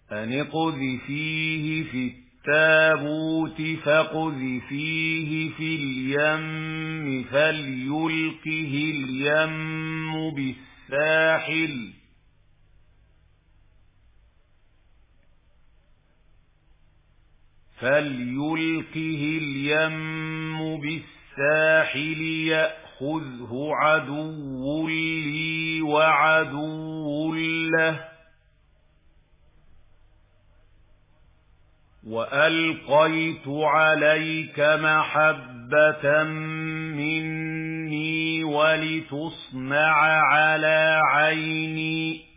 أن اقذفيه في التابوت فاقذفيه في اليم فليلقه اليم بالساحل يأخذه عدو لي وعدو له وألقيت عليك محبة مني ولتصنع على عيني